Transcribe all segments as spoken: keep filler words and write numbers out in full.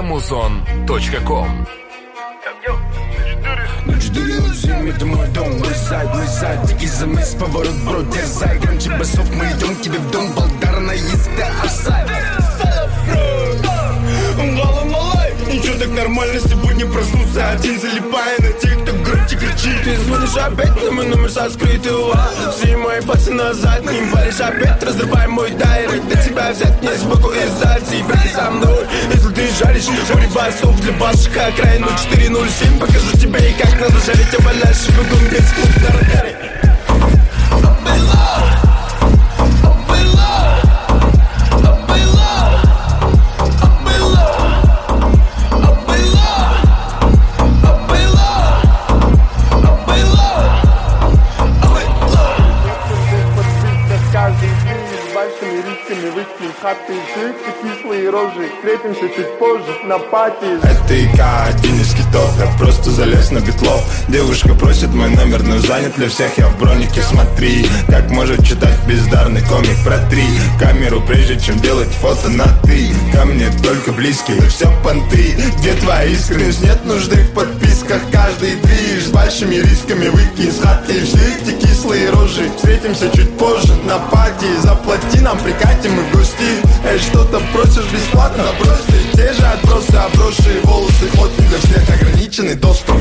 музон точка ком. четыре ноль семь, это мой дом, мой сайт, мой сайт. Дикий замес, поворот, бро, дерзай. Громче басов, мы идем к тебе в дом. Болгарная езда, офсайд. Вала малай, ничего так нормально. Сегодня проснулся один, залипая на тех, кто громче кричит. Ты звонишь опять, но мой номер со скрытого. Все мои пальцы назад, не валишь опять. Разрывай мой дайрект, до тебя взять не сбоку и сзади. Враги со мной, если ты жаришь море басов для ваших окраин. четыре ноль семь, покажу тебе и как надо жарить. Обваляешь бегун, весь клуб на радаре. Хаты, жидкие, кислые рожи. Встретимся чуть позже на пати. Это ИК, один из китов. Я просто залез на битлов. Девушка просит мой номер, но занят для всех. Я в бронике, смотри, как может читать бездарный комик. Протри камеру, прежде чем делать фото на ты. Ко мне только близкие, все понты. Где твоя искренность? Нет нужды в подписках. Каждый движ с большими рисками. Выкинь с хаты все эти кислые рожи. Встретимся чуть позже на пати. Заплати нам, прикатим и в гости. Эй, что-то просишь бесплатно? Брось ты те же отбросы, обросшие волосы. Ход не для всех, ограниченный доступ.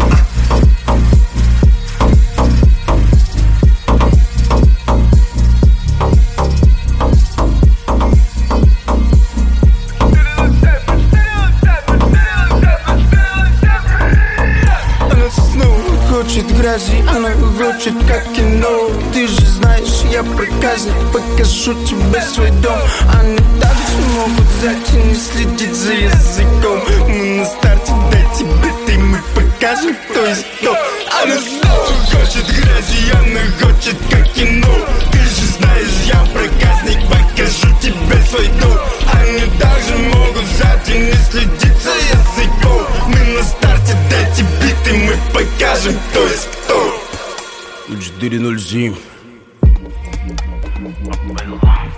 Хочет грязи, она хочет как кино. Ты же знаешь, я проказник, покажу тебе свой дом. Они также могут взять и не следить за языком. Мы на старте, дай тебе ты, мы покажем, кто есть кто. Она снова хочет грязи, она хочет как кино. Ты же знаешь, я проказник, покажу тебе свой дом. Они также могут взять и не следить за языком. Мы на старте, дай тебе ты, мы покажем, кто есть кто. четыре ноль семь.